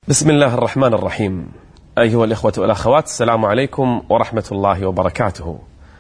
بسم الله الرحمن الرحيم. أيها الإخوة والأخوات، السلام عليكم ورحمة الله وبركاته.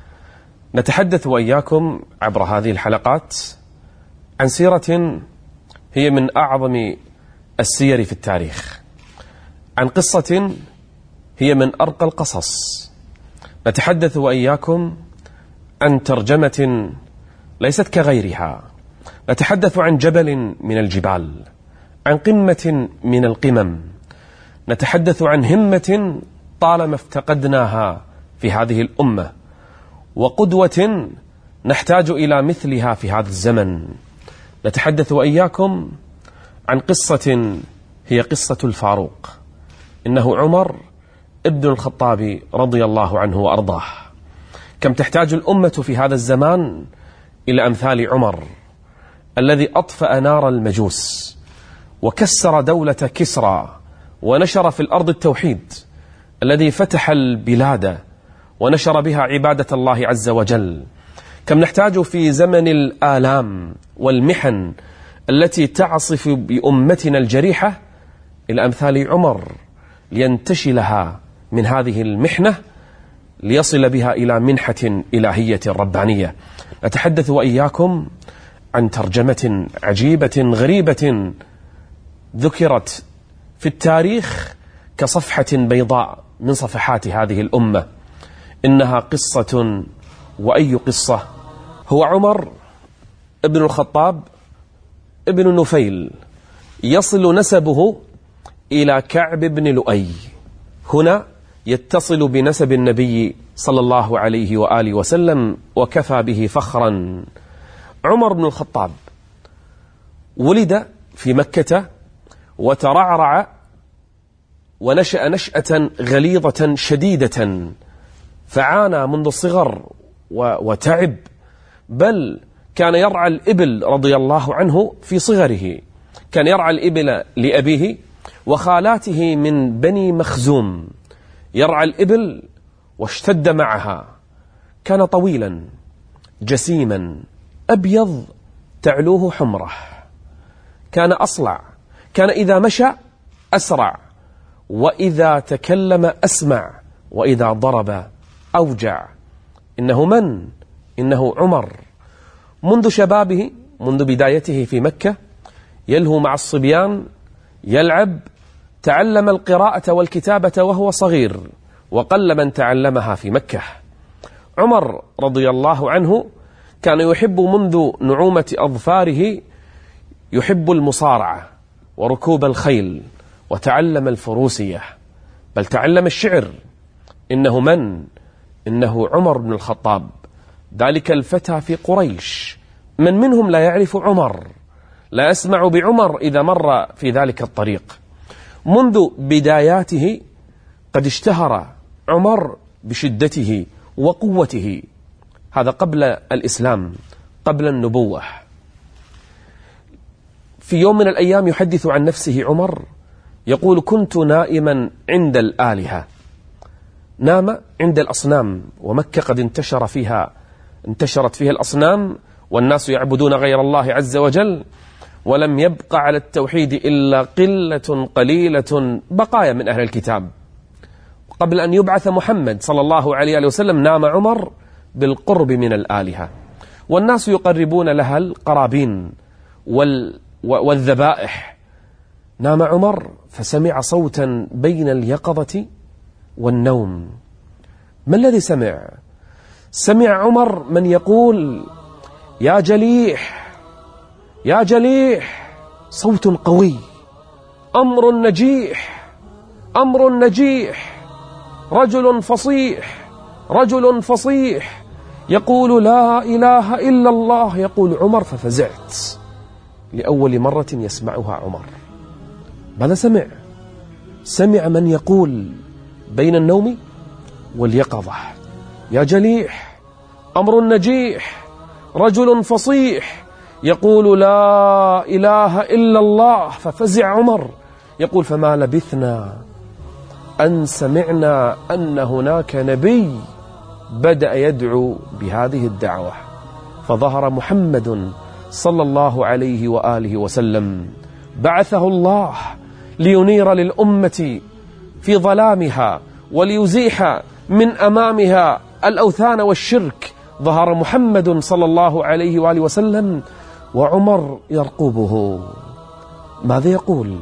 نتحدث وإياكم عبر هذه الحلقات عن سيرة هي من أعظم السير في التاريخ، عن قصة هي من أرقى القصص. نتحدث وإياكم عن ترجمة ليست كغيرها. نتحدث عن جبل من الجبال، عن قمة من القمم. نتحدث عن همة طالما افتقدناها في هذه الأمة، وقدوة نحتاج إلى مثلها في هذا الزمن. نتحدث وإياكم عن قصة هي قصة الفاروق. إنه عمر ابن الخطاب رضي الله عنه وأرضاه. كم تحتاج الأمة في هذا الزمان إلى أمثال عمر، الذي أطفأ نار المجوس وكسر دولة كسرى ونشر في الأرض التوحيد، الذي فتح البلاد ونشر بها عبادة الله عز وجل. كم نحتاج في زمن الآلام والمحن التي تعصف بأمتنا الجريحة إلى أمثال عمر، لينتشلها من هذه المحنة ليصل بها إلى منحة إلهية ربانية. نتحدث وإياكم عن ترجمة عجيبة غريبة ذكرت في التاريخ كصفحة بيضاء من صفحات هذه الأمة. إنها قصة، وأي قصة. هو عمر ابن الخطاب ابن نفيل، يصل نسبه إلى كعب بن لؤي. هنا يتصل بنسب النبي صلى الله عليه وآله وسلم، وكفى به فخرا. عمر بن الخطاب ولد في مكة وترعرع ونشأ نشأة غليظة شديدة، فعانى منذ الصغر وتعب، بل كان يرعى الإبل رضي الله عنه في صغره. كان يرعى الإبل لأبيه وخالاته من بني مخزوم، يرعى الإبل واشتد معها. كان طويلا جسيما أبيض تعلوه حمره، كان أصلع، كان إذا مشى أسرع، وإذا تكلم أسمع، وإذا ضرب أوجع. إنه من؟ إنه عمر. منذ شبابه، منذ بدايته في مكة، يلهو مع الصبيان، يلعب. تعلم القراءة والكتابة وهو صغير، وقل من تعلمها في مكة. عمر رضي الله عنه كان يحب منذ نعومة أظفاره، يحب المصارعة وركوب الخيل، وتعلم الفروسية، بل تعلم الشعر. إنه من؟ إنه عمر بن الخطاب، ذلك الفتى في قريش. من منهم لا يعرف عمر، لا يسمع بعمر إذا مر في ذلك الطريق. منذ بداياته قد اشتهر عمر بشدته وقوته. هذا قبل الإسلام، قبل النبوة. في يوم من الأيام يحدث عن نفسه عمر، يقول: كنت نائما عند الآلهة. نام عند الأصنام، ومكة قد انتشرت فيها الأصنام، والناس يعبدون غير الله عز وجل، ولم يبق على التوحيد إلا قلة قليلة بقايا من أهل الكتاب. قبل أن يبعث محمد صلى الله عليه وسلم نام عمر بالقرب من الآلهة، والناس يقربون لها القرابين والذبائح. نام عمر فسمع صوتا بين اليقظة والنوم. ما الذي سمع؟ سمع عمر من يقول: يا جليح، يا جليح. صوت قوي، أمر نجيح، أمر نجيح. رجل فصيح، رجل فصيح يقول: لا إله إلا الله. يقول عمر: ففزعت. لأول مرة يسمعها عمر. ماذا سمع؟ سمع من يقول بين النوم واليقظة: يا جليح، أمر نجيح، رجل فصيح يقول: لا إله إلا الله. ففزع عمر، يقول: فما لبثنا أن سمعنا أن هناك نبي بدأ يدعو بهذه الدعوة. فظهر محمد صلى الله عليه وآله وسلم، بعثه الله لينير للأمة في ظلامها وليزيح من أمامها الأوثان والشرك، ظهر محمد صلى الله عليه وآله وسلم وعمر يرقبه. ماذا يقول؟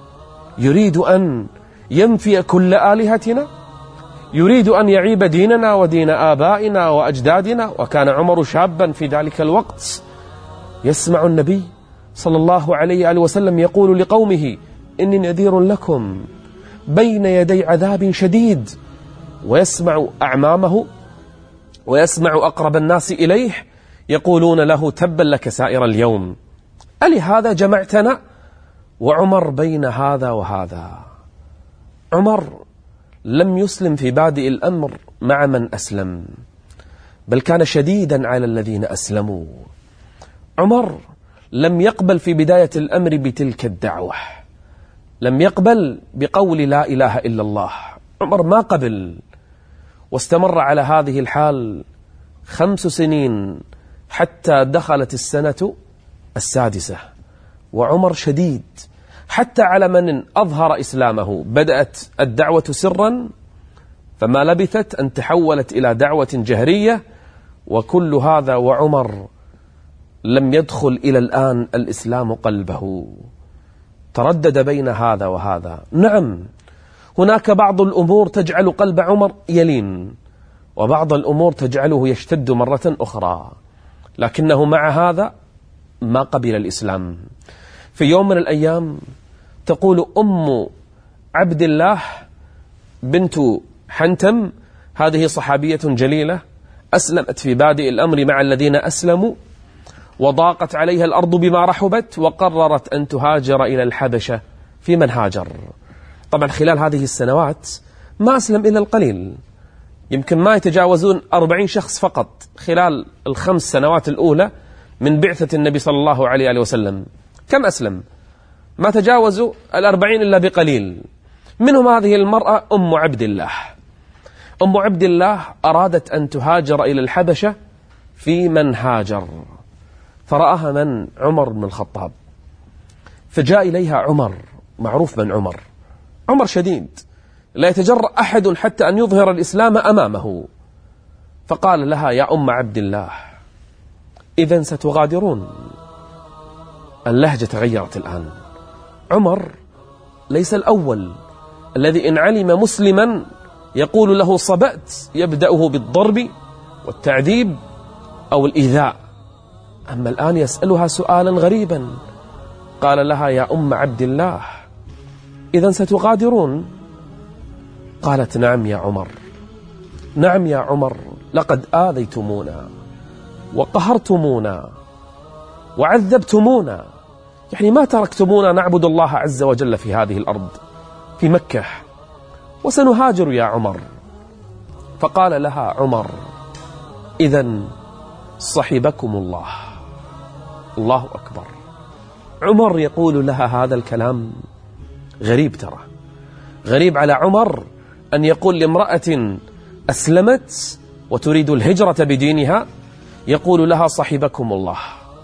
يريد أن ينفي كل آلهتنا، يريد أن يعيب ديننا ودين آبائنا وأجدادنا. وكان عمر شابا في ذلك الوقت، يسمع النبي صلى الله عليه وآله وسلم يقول لقومه: إني نذير لكم بين يدي عذاب شديد، ويسمع أعمامه ويسمع أقرب الناس إليه يقولون له: تبا لك سائر اليوم، ألهذا جمعتنا؟ وعمر بين هذا وهذا. عمر لم يسلم في بادئ الأمر مع من أسلم، بل كان شديدا على الذين أسلموا. عمر لم يقبل في بداية الأمر بتلك الدعوة، لم يقبل بقول لا إله إلا الله. عمر ما قبل، واستمر على هذه الحال 5 سنين حتى دخلت السنة 6. وعمر شديد حتى على من أظهر إسلامه. بدأت الدعوة سرا، فما لبثت أن تحولت إلى دعوة جهرية، وكل هذا وعمر لم يدخل إلى الآن الإسلام قلبه، تردد بين هذا وهذا. نعم، هناك بعض الأمور تجعل قلب عمر يلين، وبعض الأمور تجعله يشتد مرة أخرى، لكنه مع هذا ما قبل الإسلام. في يوم من الأيام تقول أم عبد الله بنت حنتم، هذه صحابية جليلة أسلمت في بادئ الأمر مع الذين أسلموا، وضاقت عليها الأرض بما رحبت، وقررت أن تهاجر إلى الحبشة. في من هاجر؟ طبعا خلال هذه السنوات ما أسلم إلا القليل، يمكن ما يتجاوزون 40 شخص فقط خلال ال5 سنوات الأولى من بعثة النبي صلى الله عليه وسلم. كم أسلم؟ ما تجاوزوا 40 إلا بقليل. منهم هذه المرأة أم عبد الله. أم عبد الله أرادت أن تهاجر إلى الحبشة في من هاجر، فرآها من؟ عمر بن الخطاب. فجاء إليها عمر، معروف من عمر، عمر شديد لا يتجرأ أحد حتى أن يظهر الإسلام أمامه. فقال لها: يا أم عبد الله، إذن ستغادرون. اللهجة تغيرت الآن. عمر ليس الأول الذي إن علم مسلما يقول له صبأت يبدأه بالضرب والتعذيب أو الإيذاء، أما الآن يسألها سؤالا غريبا. قال لها: يا أم عبد الله، إذن ستغادرون؟ قالت: نعم يا عمر، نعم يا عمر، لقد آذيتمونا وقهرتمونا وعذبتمونا، يعني ما تركتمونا نعبد الله عز وجل في هذه الأرض في مكة، وسنهاجر يا عمر. فقال لها عمر: إذن صحبكم الله. الله أكبر. عمر يقول لها هذا الكلام غريب، ترى غريب على عمر أن يقول لامرأة أسلمت وتريد الهجرة بدينها يقول لها صحبكم الله.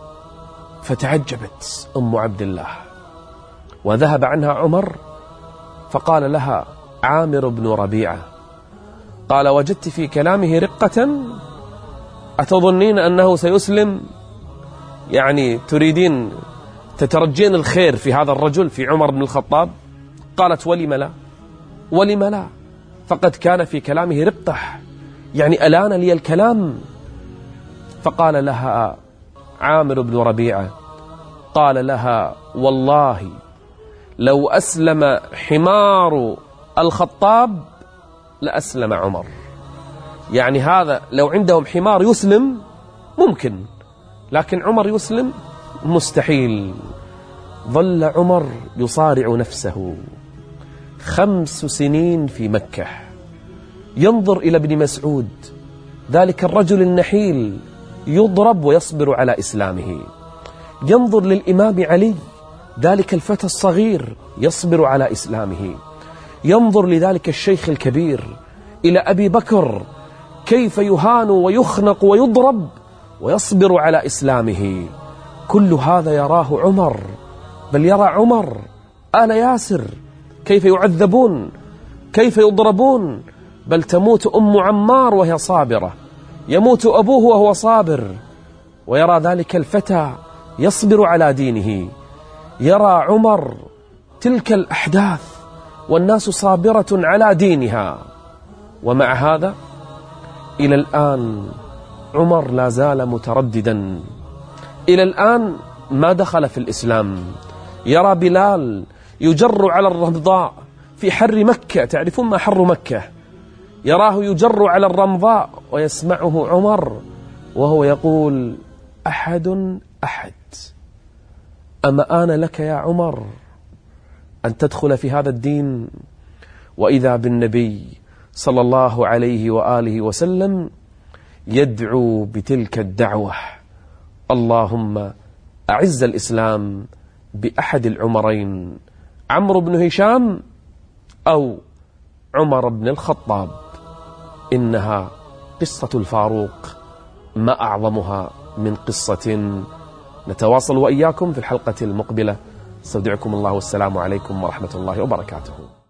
فتعجبت أم عبد الله، وذهب عنها عمر فقال لها عامر بن ربيعة، قال: وجدت في كلامه رقة، أتظنين أنه سيسلم؟ يعني تريدين تترجين الخير في هذا الرجل، في عمر بن الخطاب؟ قالت: ولم لا، ولم لا، فقد كان في كلامه رقة، يعني ألان لي الكلام. فقال لها عامر بن ربيعة، قال لها: والله لو أسلم حمار الخطاب لأسلم عمر. يعني هذا لو عندهم حمار يسلم ممكن، لكن عمر يسلم مستحيل. ظل عمر يصارع نفسه 5 سنين في مكة، ينظر إلى ابن مسعود ذلك الرجل النحيل يضرب ويصبر على إسلامه، ينظر للإمام علي ذلك الفتى الصغير يصبر على إسلامه، ينظر لذلك الشيخ الكبير إلى أبي بكر كيف يهان ويخنق ويضرب ويصبر على إسلامه. كل هذا يراه عمر، بل يرى عمر آل ياسر كيف يعذبون، كيف يضربون، بل تموت أم عمار وهي صابرة، يموت أبوه وهو صابر، ويرى ذلك الفتى يصبر على دينه. يرى عمر تلك الأحداث والناس صابرة على دينها، ومع هذا إلى الآن عمر لا زال مترددا، إلى الآن ما دخل في الإسلام. يرى بلال يجر على الرمضاء في حر مكة، تعرفون ما حر مكة، يراه يجر على الرمضاء ويسمعه عمر وهو يقول أحد أحد. أما آن لك يا عمر أن تدخل في هذا الدين؟ وإذا بالنبي صلى الله عليه وآله وسلم يدعو بتلك الدعوة: اللهم أعز الإسلام بأحد العمرين، عمرو بن هشام أو عمر بن الخطاب. إنها قصة الفاروق، ما أعظمها من قصة. نتواصل وإياكم في الحلقة المقبلة. استودعكم الله والسلام عليكم ورحمة الله وبركاته.